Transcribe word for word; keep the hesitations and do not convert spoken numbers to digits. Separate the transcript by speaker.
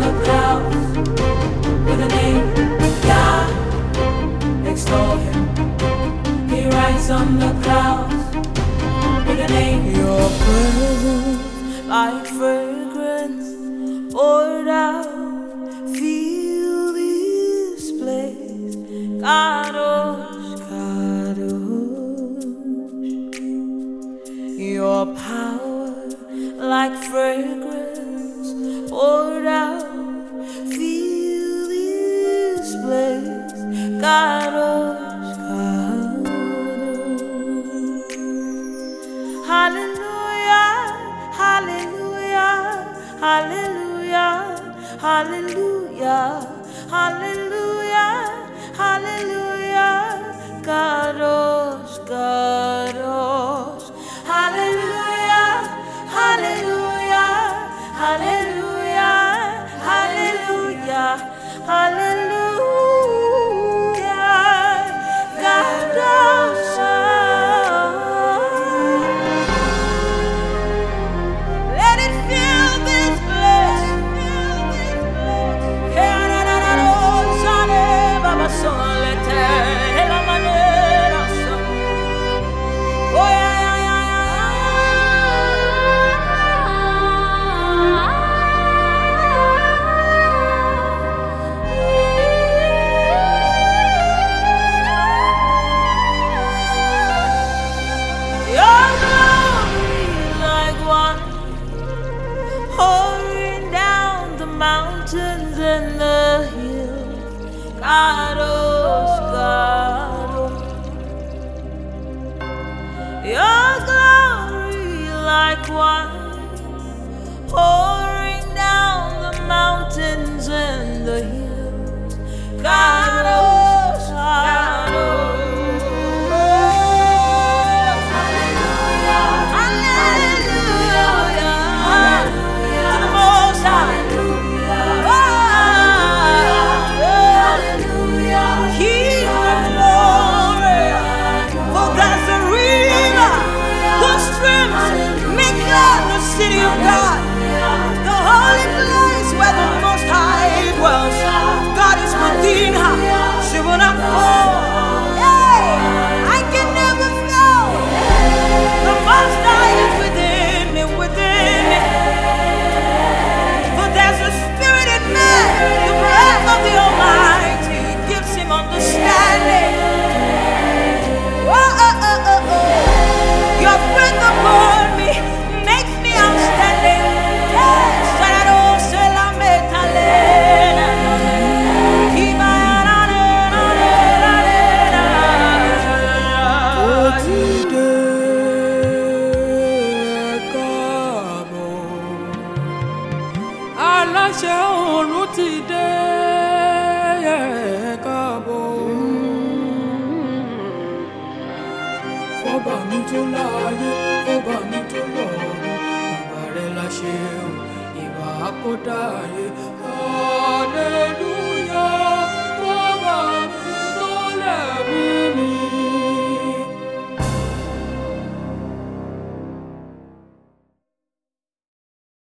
Speaker 1: the clouds with a name, Yah, extol him. He rides on the clouds with a name. Your presence like fragrance poured out. Feel this place, Kadosh, Kadosh. Your power like fragrance poured out. Feel this place, Kadosh, Kadosh. Hallelujah, hallelujah, hallelujah, hallelujah, hallelujah, hallelujah, Kadosh, Kadosh. Hallelujah, hallelujah, hallelujah, hallelujah, hallelujah, Kadosh. Let it fill this place. Oh yeah. Pouring down the mountains and the hills, Kadosh, Kadosh. Your glory like wine, pouring down the mountains and the hills, Kadosh, Kadosh. City of God, the holy place where the Most High dwells. God is within her, she will not fall. Hey, I can never fail. The Most High is within me, within me. For there's a spirit in man, the breath of the Almighty gives him understanding. Oh, oh, oh, oh, oh. Your breath upon me makes me outstanding. Yes, aláṣẹ ọ̀run ti dé káàbọ̀. Fọ́ba mi tó láàyè, fọ́ba mi tó lọ́run, ìbà rẹ̀ la ṣe o, ìbà àkọ́dá ayé. Hallelujah.